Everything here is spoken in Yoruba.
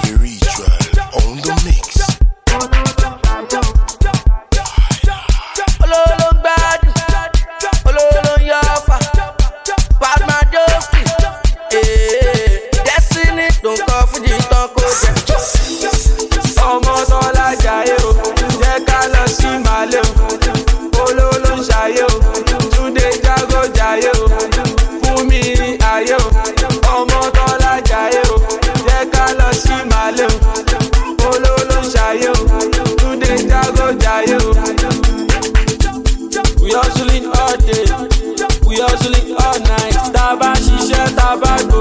Spiritual on the mix. Ololo gbadu, ololo yafa, Padma Joski, Destiny don't call for the tonko jẹ. Ọmọ tọ́lá jayé o, jẹ́ ká lọ sí Màlẹ́ o. Ololo ń ṣayé o, Túndé Jágó jayé o. Fún mi ní ayé o, ọmọ tọ́lá jayé o, jẹ́ ká lọ sí Màlẹ́ o. Ololo ń ṣayé o, Túndé Jágó jayé o. We hustling all day, we hustling all night. Tá bá ṣiṣẹ́, tá bá